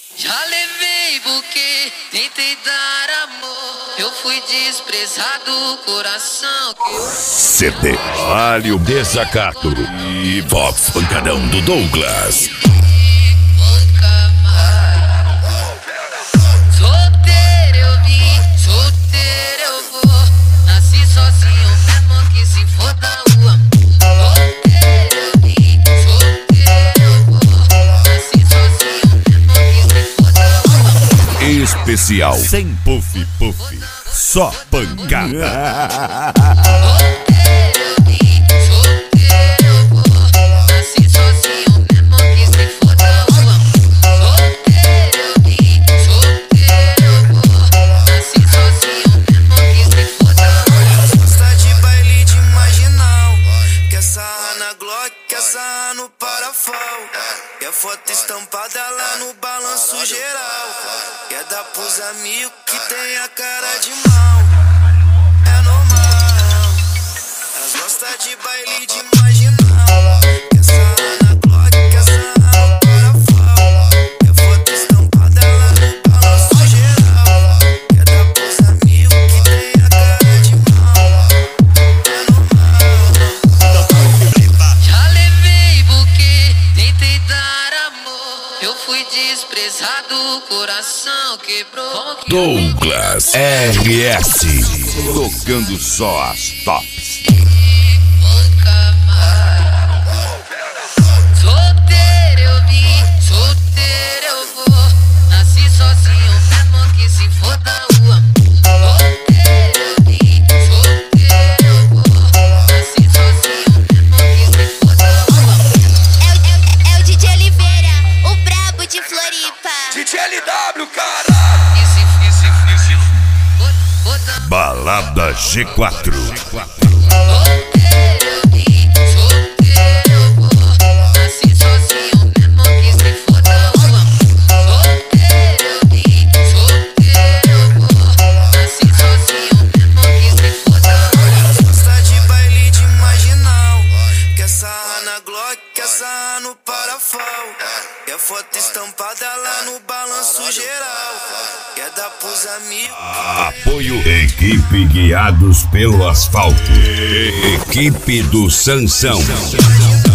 Já levei buquê, tentei dar amor. Eu fui desprezado, coração que eu... CD, Vale o Desacato e Vox Pancadão do Douglas. Solteiro eu vim, solteiro eu vou. Nasci sozinho mesmo que se foda o amor. Solteiro eu vim, solteiro eu vou. Nasci sozinho mesmo que se foda o amor. Especial sem puff puff, só pancada. Solteiro eu vim, solteiro eu vou. Nasci sozinho mesmo que se foda o amor. Solteiro eu vim, solteiro eu vou. Nasci sozinho mesmo que se foda o amor. Gosta de baile de marginal, quer sarra na Glock, quer sarra no parafal. Quer foto estampada lá no balanço geral. Quer dar pros amigos que tem a cara de mal. É normal. Elas gostam de baile de marginal, quer sarra na Glock, quer sarra no parafal. Quer foto estampada lá no balanço geral. Quer dar pros amigos que tem a cara de mal. É normal. Já levei buquê, tentei dar amor. Eu fui desprezado, coração quebrou. Douglas RS, tocando só as tops. Nunca mais. Solteiro eu vim, solteiro eu vou. Nasci sozinho mesmo que se foda o amor. Solteiro eu vim, solteiro eu vou. Nasci sozinho mesmo que se foda o amor. É o DJ Oliveira, o brabo de Floripa. DJ LW, cara! Balada G4. Solteiro eu vim, solteiro eu vou. Nasci sozinho mesmo que se foda o amor. Solteiro eu vim, solteiro eu vou. Nasci sozinho mesmo que se foda o amor. Gosta de baile de marginal, quer sarra na Glock, quer sarra no parafal. Quer foto estampada lá no balanço geral. Quer dar pros amigos. Apoio Equipe Guiados pelo Asfalto. Equipe do Sansão.